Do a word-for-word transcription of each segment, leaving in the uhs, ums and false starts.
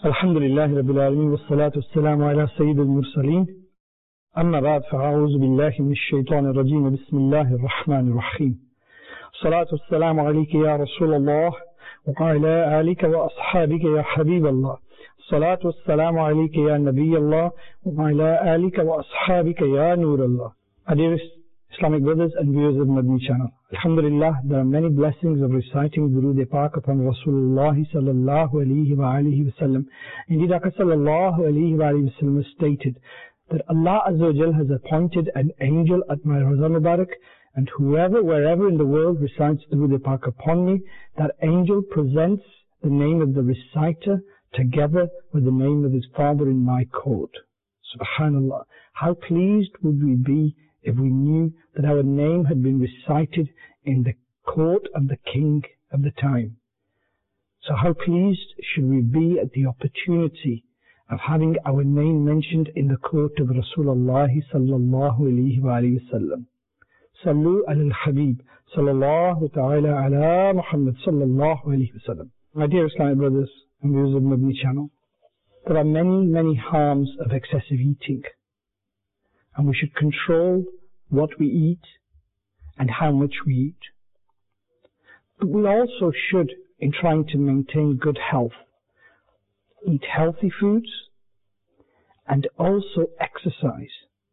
الحمد لله رب العالمين والصلاة والسلام على سيد المرسلين أما بعد فأعوذ بالله من الشيطان الرجيم بسم الله الرحمن الرحيم الصلاة والسلام عليك يا رسول الله وعلى آلك وأصحابك يا حبيب الله الصلاة والسلام عليك يا نبي الله وعلى آلك وأصحابك يا نور الله. Our dearest Islamic brothers and viewers of Madni channel, Alhamdulillah, there are many blessings of reciting Durood Pak upon Rasulullah sallallahu alayhi wa alihi wa sallam. Indeed, Aka sallallahu alayhi wa alihi wa sallam stated that Allah Azza wa Jal has appointed an angel at my Rawza Mubarak, and whoever, wherever in the world recites Durood Pak upon me, that angel presents the name of the reciter together with the name of his father in my court. Subhanallah, how pleased would we be if we knew that our name had been recited in the court of the king of the time. So how pleased should we be at the opportunity of having our name mentioned in the court of Rasulullah sallallahu alayhi wa sallam. Sallu ala al-Habib sallallahu ta'ala ala Muhammad sallallahu alayhi wa sallam. My dear Islamic brothers and viewers of Madni channel, there are many, many harms of excessive eating, and we should control what we eat and how much we eat. But we also should, in trying to maintain good health, eat healthy foods and also exercise.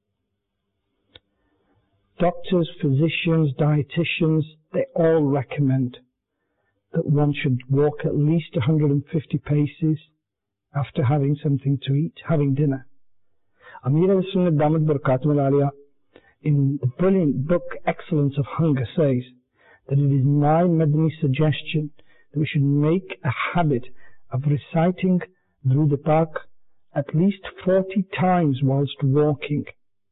Doctors, physicians, dietitians, they all recommend that one should walk at least one hundred fifty paces after having something to eat, having dinner. Amir al-Sunnah Damat Barakatum al-Aliyah, in the brilliant book Excellence of Hunger, says that it is my Madni suggestion that we should make a habit of reciting Durood Pak at least forty times whilst walking.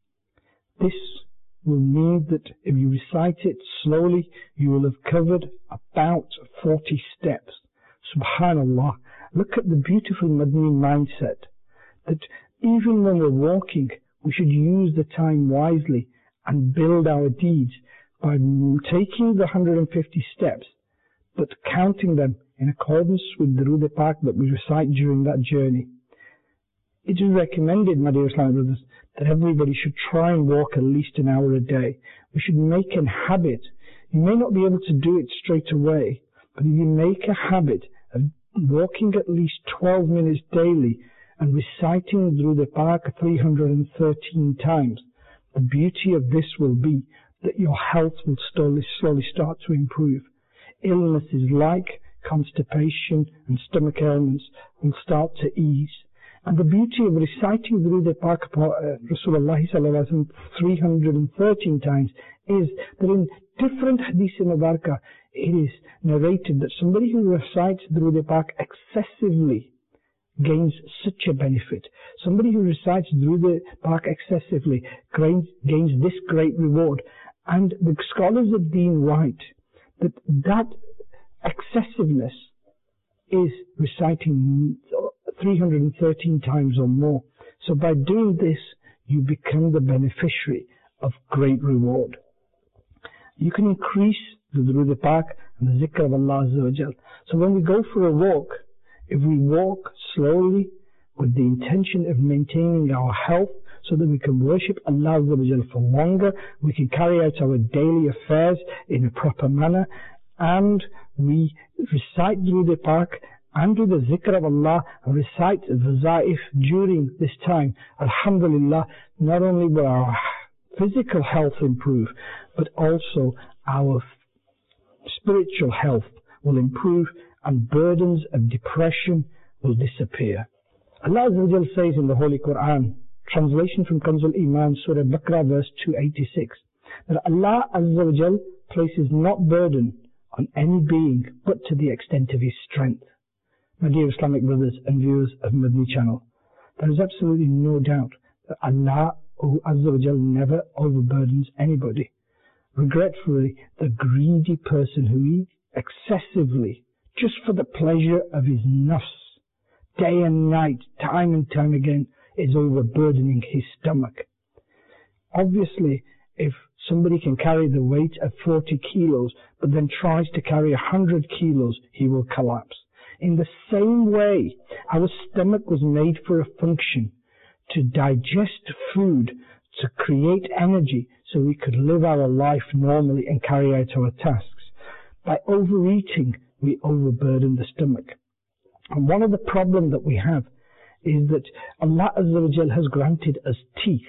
This will mean that if you recite it slowly, you will have covered about forty steps. Subhanallah, look at the beautiful Madni mindset that even when we're walking, we should use the time wisely and build our deeds by taking the one hundred fifty steps, but counting them in accordance with the Durood Pak that we recite during that journey. It is recommended, my dear Islamic brothers, that everybody should try and walk at least an hour a day. We should make a habit. You may not be able to do it straight away, but if you make a habit of walking at least twelve minutes daily and reciting Durood Pak three hundred thirteen times, the beauty of this will be that your health will slowly, slowly start to improve. Illnesses like constipation and stomach ailments will start to ease. And the beauty of reciting Durood Pak upon Rasulullah sallallahu alaihi wasallam three hundred thirteen times is that in different hadith mubarakah it is narrated that somebody who recites Durood Pak excessively gains such a benefit. Somebody who recites Durood Pak excessively gains, gains this great reward. And the scholars of Deen write that that excessiveness is reciting three hundred thirteen times or more. So by doing this, you become the beneficiary of great reward. You can increase the Durood Pak and the zikr of Allah Azza wa Jal. So when we go for a walk, if we walk slowly with the intention of maintaining our health so that we can worship Allah Azza wa Jal for longer, we can carry out our daily affairs in a proper manner, and we recite Durood Pak and do the zikr of Allah and recite the Zaif during this time, Alhamdulillah, not only will our physical health improve, but also our spiritual health will improve, and burdens of depression will disappear. Allah Azza wa Jal says in the Holy Quran, translation from Kanzul Iman, Surah Baqarah, verse two eighty-six, that Allah Azza wa Jal places not burden on any being but to the extent of his strength. My dear Islamic brothers and viewers of Madni channel, there is absolutely no doubt that Allah Azza wa Jal never overburdens anybody. Regretfully, the greedy person who eats excessively just for the pleasure of his nafs, day and night, time and time again, is overburdening his stomach. Obviously, if somebody can carry the weight of forty kilos, but then tries to carry one hundred kilos, he will collapse. In the same way, our stomach was made for a function, to digest food, to create energy so we could live our life normally and carry out our tasks. By overeating, we overburden the stomach. And one of the problems that we have is that Allah Azza wa Jal has granted us teeth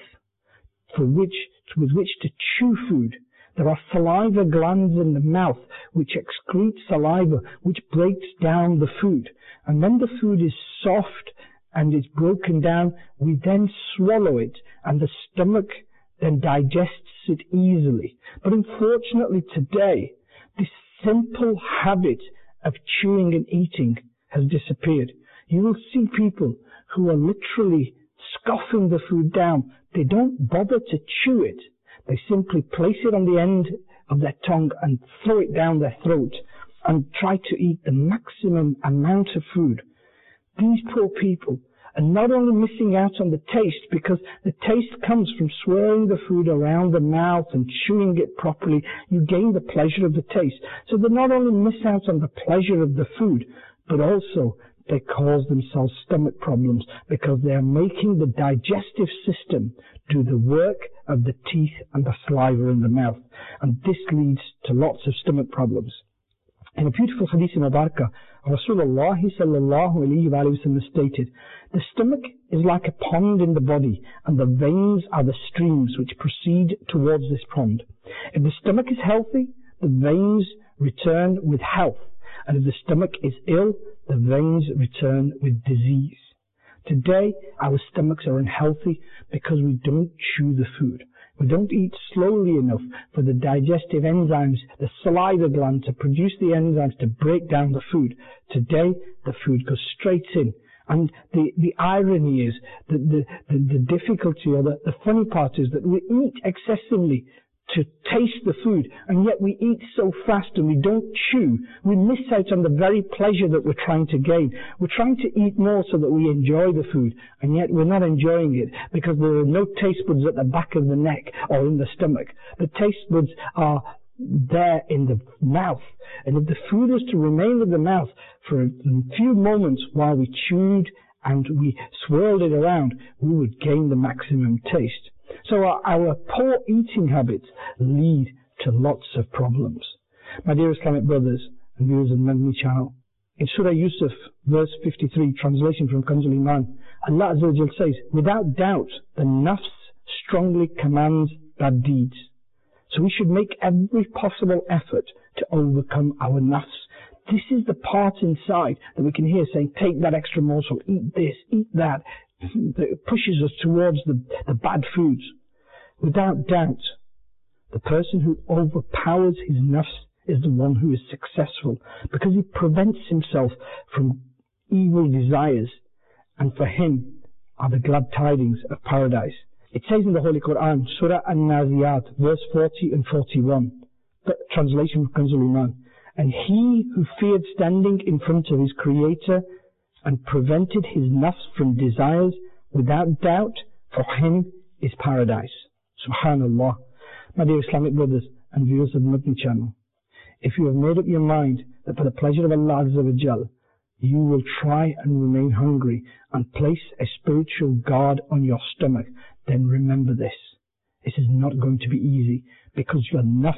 for which, with which to chew food. There are saliva glands in the mouth which excrete saliva, which breaks down the food. And when the food is soft and is broken down, we then swallow it, and the stomach then digests it easily. But unfortunately today, this simple habit of chewing and eating has disappeared. You will see people who are literally scoffing the food down. They don't bother to chew it. They simply place it on the end of their tongue and throw it down their throat and try to eat the maximum amount of food. These poor people are not only missing out on the taste, because the taste comes from swirling the food around the mouth and chewing it properly. You gain the pleasure of the taste. So they not only miss out on the pleasure of the food, but also they cause themselves stomach problems because they are making the digestive system do the work of the teeth and the saliva in the mouth. And this leads to lots of stomach problems. In a beautiful hadith in Mubarakah, Rasulullah sallallahu alayhi wa sallam stated, the stomach is like a pond in the body, and the veins are the streams which proceed towards this pond. If the stomach is healthy, the veins return with health, and if the stomach is ill, the veins return with disease. Today, our stomachs are unhealthy because we don't chew the food. We don't eat slowly enough for the digestive enzymes, the saliva gland, to produce the enzymes to break down the food. Today, the food goes straight in. And the, the irony is, that the, the, the difficulty or the, the funny part is that we eat excessively to taste the food, and yet we eat so fast and we don't chew. We miss out on the very pleasure that we're trying to gain. We're trying to eat more so that we enjoy the food, and yet we're not enjoying it because there are no taste buds at the back of the neck or in the stomach. The taste buds are there in the mouth, and if the food was to remain in the mouth for a few moments while we chewed and we swirled it around, we would gain the maximum taste. So our, our poor eating habits lead to lots of problems. My dear Islamic brothers and viewers of Madani channel, in Surah Yusuf, verse fifty-three, translation from Kanzul Iman, Allah Azza wa Jal says, without doubt, the nafs strongly commands bad deeds. So we should make every possible effort to overcome our nafs. This is the part inside that we can hear saying, take that extra morsel, eat this, eat that. That pushes us towards the, the bad foods. Without doubt, the person who overpowers his nafs is the one who is successful, because he prevents himself from evil desires, and for him are the glad tidings of paradise. It says in the Holy Quran, Surah An-Naziyat, verse forty and forty-one, the translation from Kanzul Iman, and he who feared standing in front of his Creator and prevented his nafs from desires, without doubt, for him is paradise. Subhanallah. My dear Islamic brothers and viewers of the Madani channel, if you have made up your mind that for the pleasure of Allah Azza wa Jal, you will try and remain hungry and place a spiritual guard on your stomach, then remember this. This is not going to be easy, because your nafs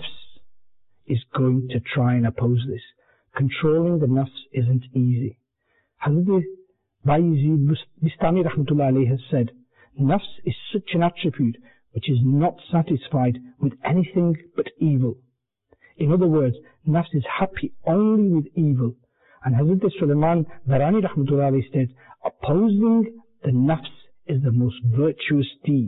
is going to try and oppose this. Controlling the nafs isn't easy. Hazrat Bayezid Bistami Rahmatullah Alayhi has said, nafs is such an attribute which is not satisfied with anything but evil. In other words, nafs is happy only with evil. And Hazrat Sulaiman Darani Rahmatullah Alayhi said, opposing the nafs is the most virtuous deed.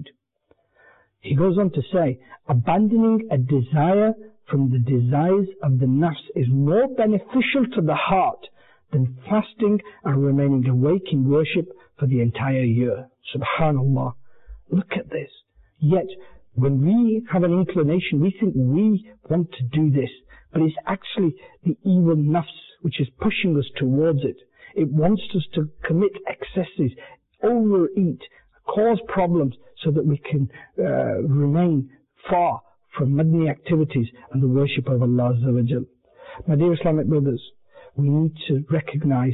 He goes on to say, abandoning a desire from the desires of the nafs is more beneficial to the heart than fasting and remaining awake in worship for the entire year. Subhanallah. Look at this. Yet, when we have an inclination, we think we want to do this, but it's actually the evil nafs which is pushing us towards it. It wants us to commit excesses, overeat, cause problems so that we can uh, remain far from Madani activities and the worship of Allah Azza wa Jal. My dear Islamic brothers, we need to recognize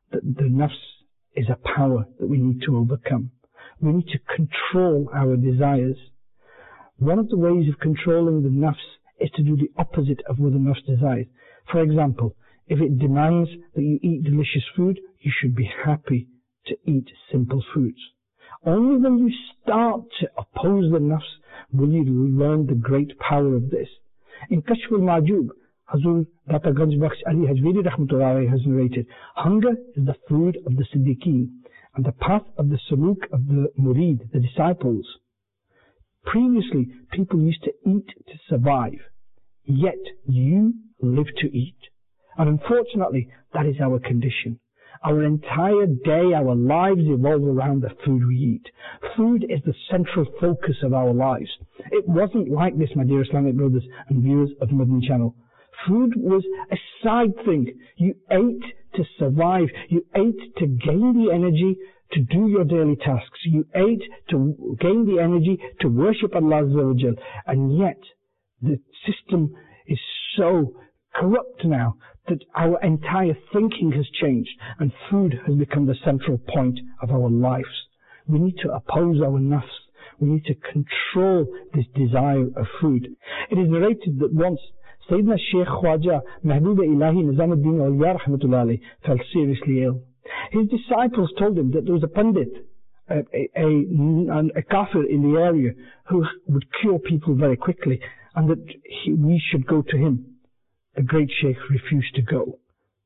that the nafs is a power that we need to overcome. We need to control our desires. One of the ways of controlling the nafs is to do the opposite of what the nafs desires. For example, if it demands that you eat delicious food, you should be happy to eat simple foods. Only when you start to oppose the nafs will you learn the great power of this. In Kashf al-Ma'jub, Hazur Data Ganj Bakhsh Ali Hajviri Rahmatullahi has narrated, hunger is the food of the Siddiqeen and the path of the Suluk of the Murid, the disciples. Previously, people used to eat to survive, yet you live to eat. And unfortunately, that is our condition. Our entire day, our lives evolve around the food we eat. Food is the central focus of our lives. It wasn't like this, my dear Islamic brothers and viewers of the Madani Channel. Food was a side thing. You ate to survive. You ate to gain the energy to do your daily tasks. You ate to gain the energy to worship Allah Azza wa Jal. And yet, the system is so corrupt now that our entire thinking has changed and food has become the central point of our lives. We need to oppose our nafs. We need to control this desire of food. It is narrated that once Sayyidina Shaykh Khwaja Mahbub Ilahi Nizamuddin Awliya Rahmatullah Alayh fell seriously ill. His disciples told him that there was a Pandit, a, a, a, a kafir in the area who would cure people very quickly and that he, we should go to him. The great Shaykh refused to go.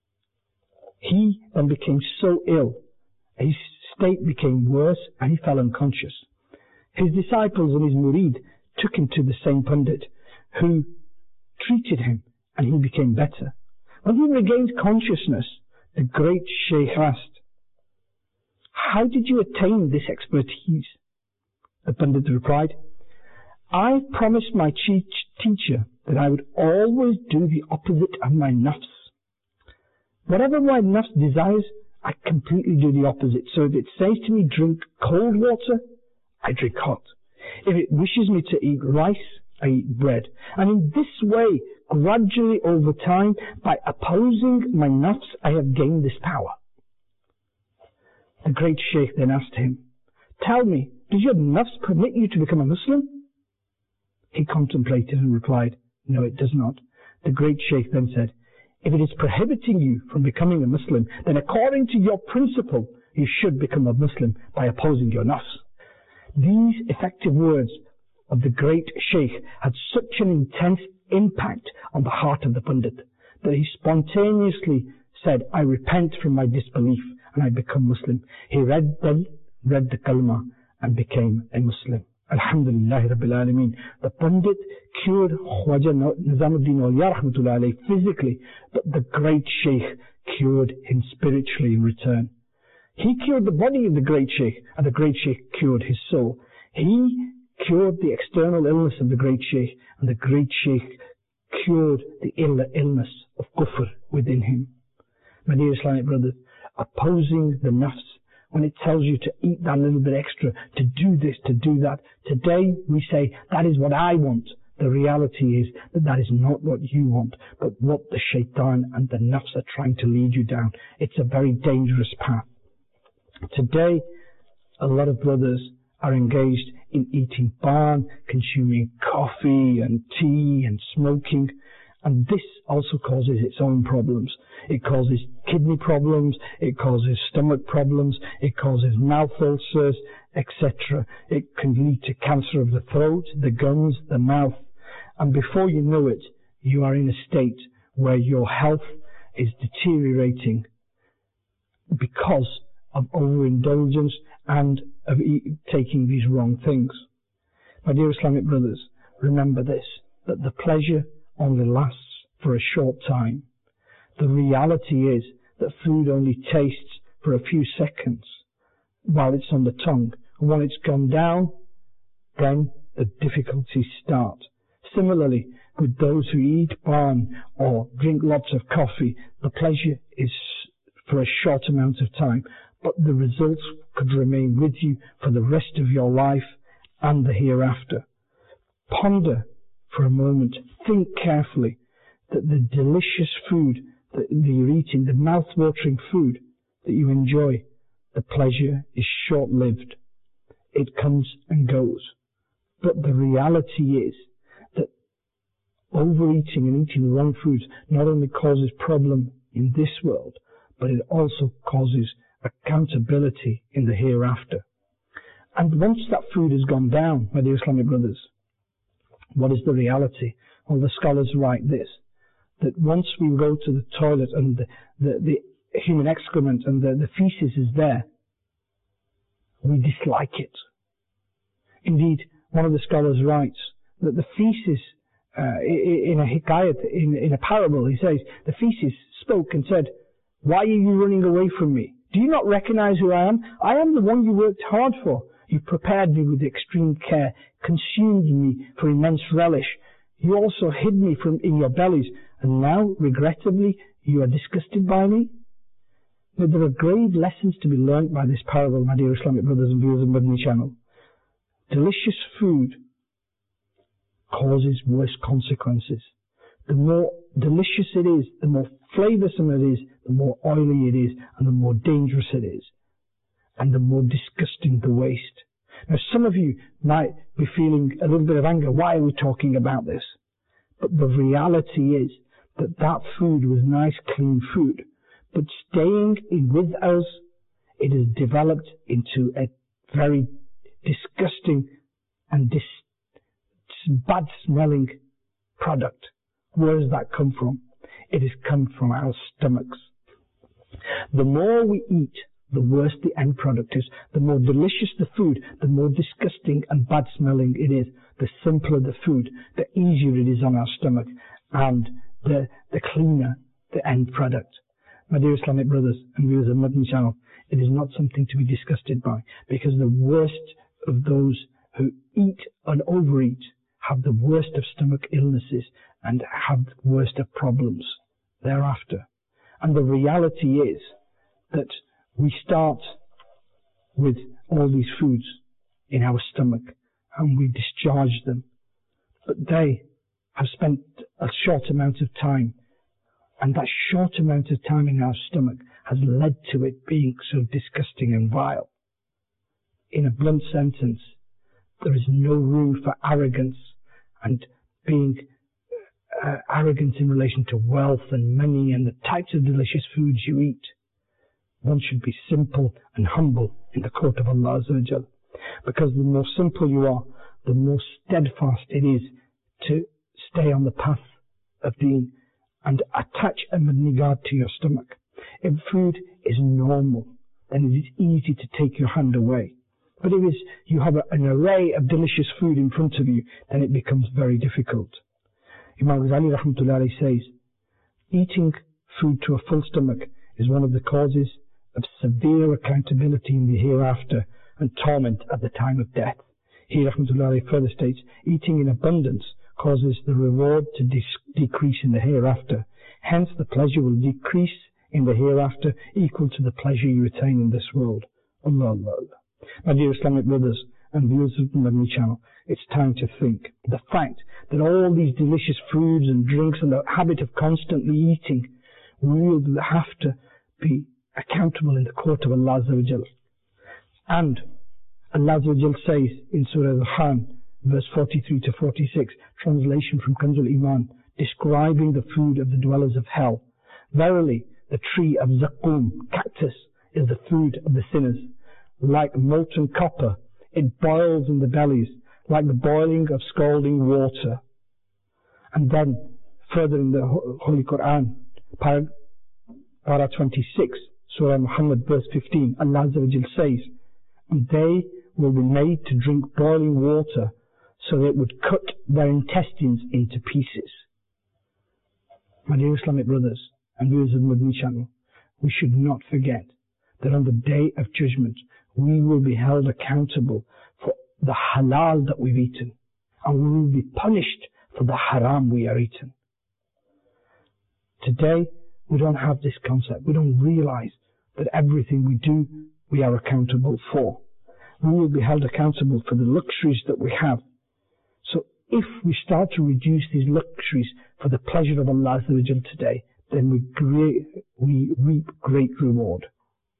He then became so ill, his state became worse and he fell unconscious. His disciples and his murid took him to the same Pandit who treated him and he became better. When he regained consciousness, the great Shaykh asked, "How did you attain this expertise?" The Pandit replied, "I promised my teacher that I would always do the opposite of my nafs. Whatever my nafs desires, I completely do the opposite. So if it says to me, drink cold water, I drink hot. If it wishes me to eat rice, I eat bread. And in this way, gradually over time, by opposing my nafs, I have gained this power." The great Shaykh then asked him, "Tell me, does your nafs permit you to become a Muslim?" He contemplated and replied, "No, it does not." The great Shaykh then said, "If it is prohibiting you from becoming a Muslim, then according to your principle, you should become a Muslim by opposing your nafs." These effective words of the great Shaykh had such an intense impact on the heart of the Pandit that he spontaneously said, "I repent from my disbelief and I become Muslim." He read the, read the kalma and became a Muslim. Alhamdulillah Rabbil Alameen. The Pandit cured Khwaja Nizamuddin Awliya Rahmatullah Alayh physically, but the great Shaykh cured him spiritually in return. He cured the body of the great Shaykh, and the great Shaykh cured his soul. He cured the external illness of the great Shaykh, and the great Shaykh cured the ill illness of kufr within him. My dear Islamic brothers, opposing the nafs, when it tells you to eat that little bit extra, to do this, to do that, today we say, that is what I want. The reality is that that is not what you want, but what the shaitan and the nafs are trying to lead you down. It's a very dangerous path. Today, a lot of brothers are engaged in eating barn, consuming coffee and tea and smoking, and this also causes its own problems. It causes kidney problems, it causes stomach problems, it causes mouth ulcers, et cetera. It can lead to cancer of the throat, the gums, the mouth, and before you know it, you are in a state where your health is deteriorating because of overindulgence and of e- taking these wrong things. My dear Islamic brothers, remember this, that the pleasure only lasts for a short time. The reality is that food only tastes for a few seconds while it's on the tongue. And when it's gone down, then the difficulties start. Similarly, with those who eat barn or drink lots of coffee, the pleasure is for a short amount of time, but the results could remain with you for the rest of your life and the hereafter. Ponder for a moment, think carefully that the delicious food that you're eating, the mouth-watering food, that you enjoy, the pleasure is short-lived. It comes and goes. But the reality is that overeating and eating the wrong foods not only causes problem in this world, but it also causes accountability in the hereafter. And once that food has gone down, my dear Islamic brothers, what is the reality? Well, the scholars write this, that once we go to the toilet and the, the, the human excrement and the, the feces is there, we dislike it. Indeed, one of the scholars writes that the feces, uh, in a hikayat, in, in a parable, he says, the feces spoke and said, "Why are you running away from me? Do you not recognize who I am? I am the one you worked hard for. You prepared me with extreme care, consumed me for immense relish. You also hid me from in your bellies, and now, regrettably, you are disgusted by me." But there are grave lessons to be learnt by this parable, my dear Islamic brothers and viewers of Madani Channel. Delicious food causes worse consequences. The more delicious it is, the more flavoursome it is, the more oily it is, and the more dangerous it is, and the more disgusting the waste. Now, some of you might be feeling a little bit of anger. Why are we talking about this? But the reality is that that food was nice, clean food. But staying in with us, it has developed into a very disgusting and dis bad-smelling product. Where does that come from? It has come from our stomachs. The more we eat, the worse the end product is. The more delicious the food, the more disgusting and bad-smelling it is. The simpler the food, the easier it is on our stomach, and the, the cleaner the end product. My dear Islamic brothers and viewers of Madani Channel, it is not something to be disgusted by, because the worst of those who eat and overeat have the worst of stomach illnesses and have the worst of problems thereafter. And the reality is that we start with all these foods in our stomach and we discharge them, but they have spent a short amount of time, and that short amount of time in our stomach has led to it being so disgusting and vile. In a blunt sentence, there is no room for arrogance and being uh, arrogant in relation to wealth and money and the types of delicious foods you eat. One should be simple and humble in the court of Allah Azza wa Jal, because the more simple you are, the more steadfast it is to stay on the path of deen and attach a Madani guard to your stomach. If food is normal, then it is easy to take your hand away. But if you have a, an array of delicious food in front of you, then it becomes very difficult. Imam Ghazali rahmatullahi alayhi says, eating food to a full stomach is one of the causes of severe accountability in the hereafter and torment at the time of death. He rahmatullahi alayhi further states, eating in abundance causes the reward to decrease in the hereafter. Hence the pleasure will decrease in the hereafter, equal to the pleasure you retain in this world. Allah Allah Allah. My dear Islamic brothers and viewers of the Madani Channel, it's time to think. The fact that all these delicious foods and drinks and the habit of constantly eating, we will have to be accountable in the court of Allah Azza wa Jal. And Allah Azza wa Jal says in Surah Al-Khan, verse forty-three to forty-six, translation from Kanzul Iman, describing the food of the dwellers of hell. Verily, the tree of Zaqqum, cactus, is the food of the sinners. Like molten copper, it boils in the bellies, like the boiling of scalding water. And then, further in the Holy Quran, Parah para twenty-six, Surah Muhammad, verse fifteen, Allah Azza wa Jal says, and they will be made to drink boiling water, so that it would cut their intestines into pieces. My dear Islamic brothers and viewers of Madani Channel, we should not forget that on the Day of Judgment, we will be held accountable for the halal that we've eaten, and we will be punished for the haram we are eating. Today, we don't have this concept. We don't realize that everything we do, we are accountable for. We will be held accountable for the luxuries that we have. So if we start to reduce these luxuries for the pleasure of Allah Azza wa Jal today, then we, great, we reap great reward.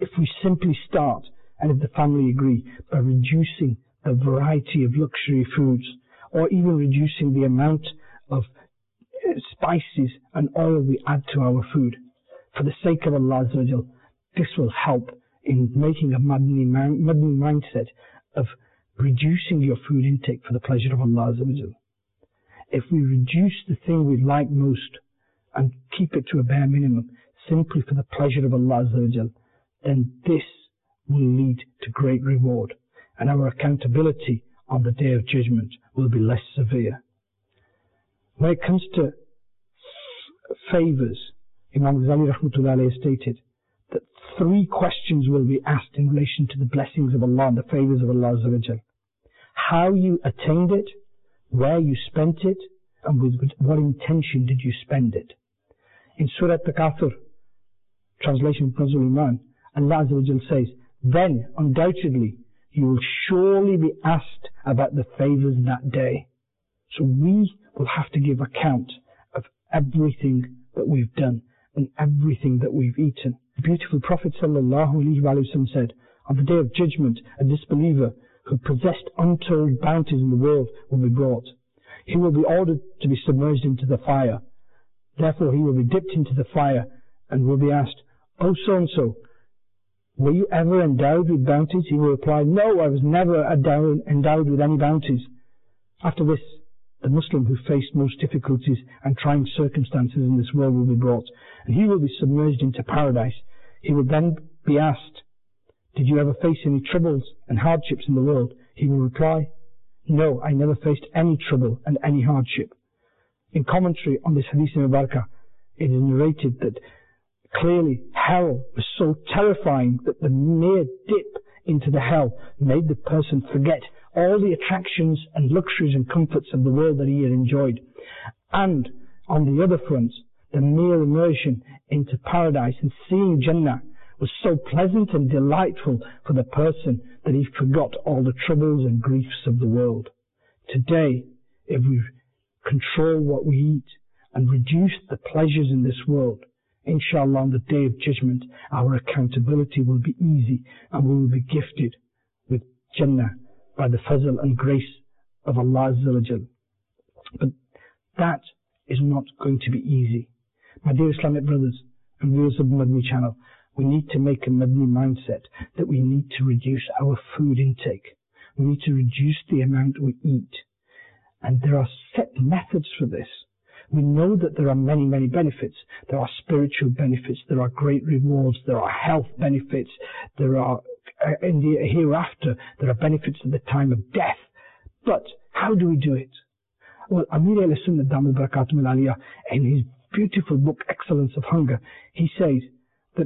if we simply start, and if the family agree, by reducing the variety of luxury foods, or even reducing the amount of spices and oil we add to our food, for the sake of Allah Azza wa Jal, this will help in making a Madani, Madani mindset of reducing your food intake for the pleasure of Allah Azza wa Jal. If we reduce the thing we like most and keep it to a bare minimum, simply for the pleasure of Allah Azza wa Jal, then this will lead to great reward, and our accountability on the Day of Judgment will be less severe. When it comes to favours, Imam Ghazali Rahmatullah Alayhi stated that three questions will be asked in relation to the blessings of Allah and the favours of Allah Azza wa Jal. How you attained it, where you spent it, and with what intention did you spend it. In Surah Takathur, translation from Kanzul Iman, Allah Azza wa Jal says, then undoubtedly you will surely be asked about the favours that day. So we will have to give account of everything that we've done and everything that we've eaten. The beautiful Prophet sallallahu alaihi wasallam said, on the Day of Judgment, a disbeliever who possessed untold bounties in the world will be brought. He will be ordered to be submerged into the fire. Therefore he will be dipped into the fire and will be asked, oh so-and-so, were you ever endowed with bounties? He will reply, no, I was never endowed with any bounties. After this, the Muslim who faced most difficulties and trying circumstances in this world will be brought, and he will be submerged into paradise. He will then be asked, did you ever face any troubles and hardships in the world? He will reply, no, I never faced any trouble and any hardship. In commentary on this Hadith Mubarakah, it is narrated that clearly hell was so terrifying that the mere dip into the hell made the person forget all the attractions and luxuries and comforts of the world that he had enjoyed. And on the other front, the mere immersion into paradise and seeing Jannah was so pleasant and delightful for the person that he forgot all the troubles and griefs of the world. Today, if we control what we eat and reduce the pleasures in this world, inshallah on the Day of Judgment, our accountability will be easy and we will be gifted with Jannah by the fazl and grace of Allah Azza wa Jal. But that is not going to be easy. My dear Islamic brothers and viewers of the Madani channel, we need to make a Madani mindset that we need to reduce our food intake. We need to reduce the amount we eat. And there are set methods for this. We know that there are many, many benefits. There are spiritual benefits, there are great rewards, there are health benefits, there are, uh, in the hereafter, there are benefits at the time of death. But how do we do it? Well, Amir al-Sunnah Damat Barakatum al-Aliyah, in his beautiful book, Excellence of Hunger, he says that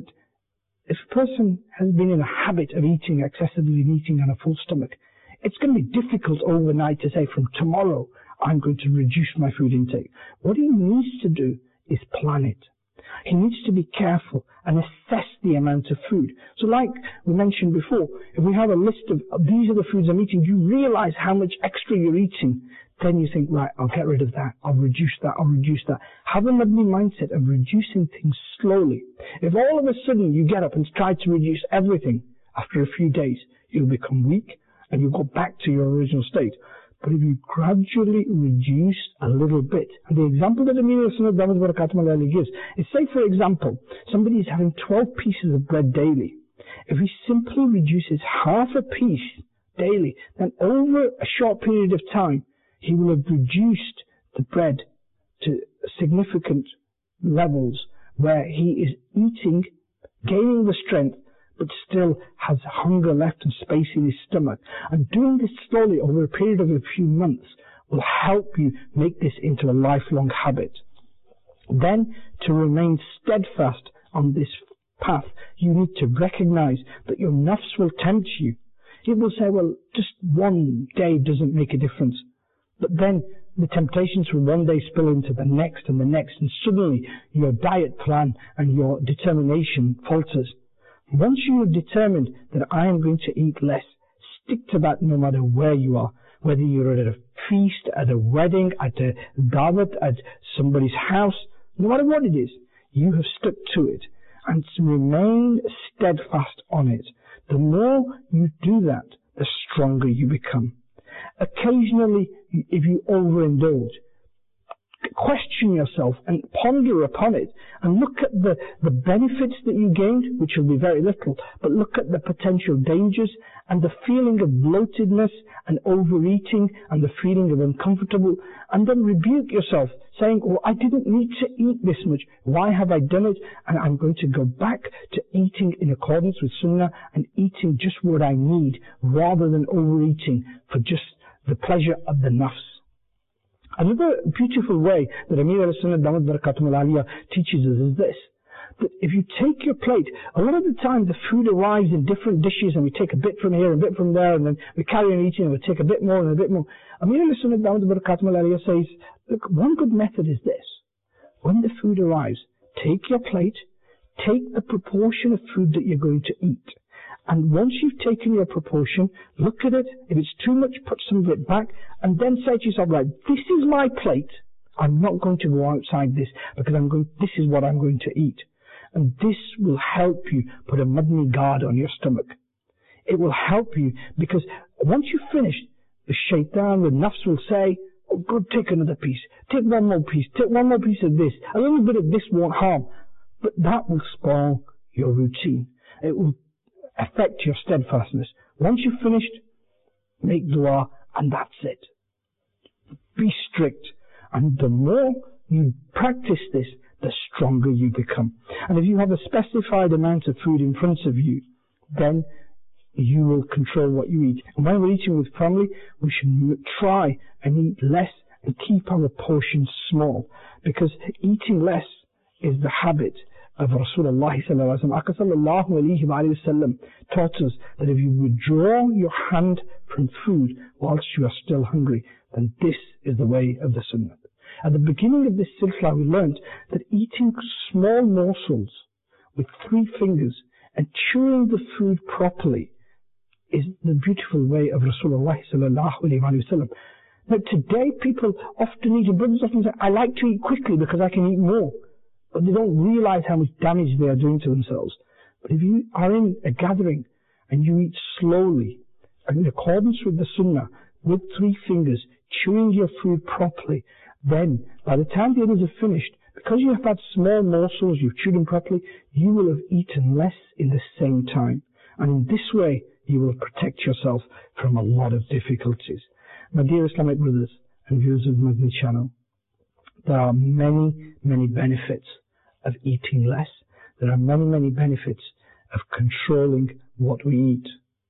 if a person has been in a habit of eating excessively and eating on a full stomach, it's going to be difficult overnight to say, from tomorrow, I'm going to reduce my food intake. What he needs to do is plan it. He needs to be careful and assess the amount of food. So like we mentioned before, if we have a list of, these are the foods I'm eating, you realize how much extra you're eating. Then you think, right, I'll get rid of that, I'll reduce that, I'll reduce that. Have a Madani mindset of reducing things slowly. If all of a sudden you get up and try to reduce everything, after a few days, you'll become weak and you'll go back to your original state. But if you gradually reduce a little bit, and the example that Amir al-Sunnah Damat Barakatum al-Aliyah gives is, say for example, somebody is having twelve pieces of bread daily. If he simply reduces half a piece daily, then over a short period of time, he will have reduced the bread to significant levels where he is eating, gaining the strength, but still has hunger left and space in his stomach. And doing this slowly over a period of a few months will help you make this into a lifelong habit. Then, to remain steadfast on this path, you need to recognize that your nafs will tempt you. It will say, well, just one day doesn't make a difference. But then the temptations will one day spill into the next and the next, and suddenly your diet plan and your determination falters. Once you have determined that I am going to eat less, stick to that no matter where you are. Whether you're at a feast, at a wedding, at a dawat, at somebody's house, no matter what it is, you have stuck to it. and to remain steadfast on it. The more you do that, the stronger you become. Occasionally, if you overindulge, question yourself and ponder upon it and look at the, the benefits that you gained, which will be very little, but look at the potential dangers and the feeling of bloatedness and overeating and the feeling of uncomfortable, and then rebuke yourself, saying, oh, I didn't need to eat this much. Why have I done it? And I'm going to go back to eating in accordance with Sunnah and eating just what I need rather than overeating for just the pleasure of the nafs. Another beautiful way that Amir al-Sunnah Damat Barakatum al-Aliyah teaches us is this, that if you take your plate, a lot of the time the food arrives in different dishes and we take a bit from here and a bit from there and then we carry on eating and we take a bit more and a bit more. Amir al-Sunnah Damat Barakatum al-Aliyah says, look, one good method is this. When the food arrives, take your plate, take the proportion of food that you're going to eat. And once you've taken your proportion, look at it. If it's too much, put some of it back, and then say to yourself, right, this is my plate. I'm not going to go outside this because I'm going, this is what I'm going to eat. And this will help you put a madni guard on your stomach. It will help you because once you've finished, the shaitan, the nafs will say, oh, good, take another piece. Take one more piece. Take one more piece of this. A little bit of this won't harm. But that will spoil your routine. It will affect your steadfastness. Once you've finished, make dua, and that's it. Be strict. And the more you practice this, the stronger you become. And if you have a specified amount of food in front of you, then you will control what you eat. And when we're eating with family, we should try and eat less and keep our portions small, because eating less is the habit of Rasulullah sallallahu alayhi wa sallam taught us that if you withdraw your hand from food whilst you are still hungry, then this is the way of the Sunnah. At the beginning of this silsila, we learned that eating small morsels with three fingers and chewing the food properly is the beautiful way of Rasulullah sallallahu alayhi wa sallam. Now today people often eat, and brothers often say, I like to eat quickly because I can eat more. But they don't realize how much damage they are doing to themselves. But if you are in a gathering and you eat slowly, and in accordance with the Sunnah, with three fingers, chewing your food properly, then by the time the others are finished, because you have had small morsels, you've chewed them properly, you will have eaten less in the same time. And in this way, you will protect yourself from a lot of difficulties. My dear Islamic brothers and viewers of the Madni channel, there are many, many benefits of eating less. There are many, many benefits of controlling what we eat.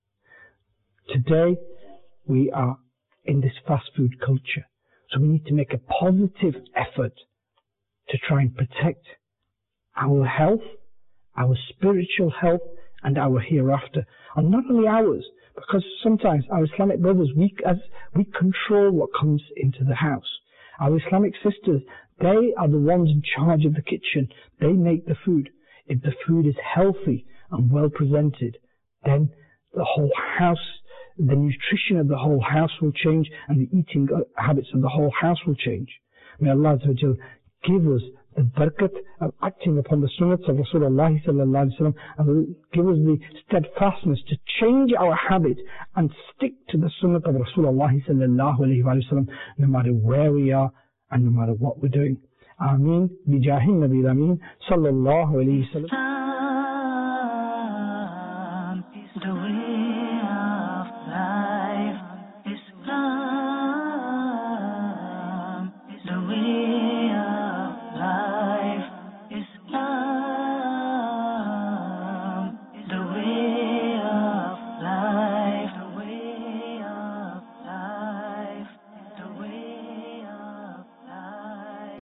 Today, we are in this fast food culture, so we need to make a positive effort to try and protect our health, our spiritual health, and our hereafter. And not only ours, because sometimes our Islamic brothers, we, as we control what comes into the house. Our Islamic sisters, they are the ones in charge of the kitchen. They make the food. If the food is healthy and well presented, then the whole house, the nutrition of the whole house will change, and the eating habits of the whole house will change. May Allah give us the barakat of acting upon the sunnahs of Rasulullah sallallahu alaihi wasallam, and give us the steadfastness to change our habit and stick to the sunnah of Rasulullah sallallahu alaihi wasallam, no matter where we are and no matter what we're doing. Ameen. Bijahin Nabi Ameen sallallahu alaihi wasallam.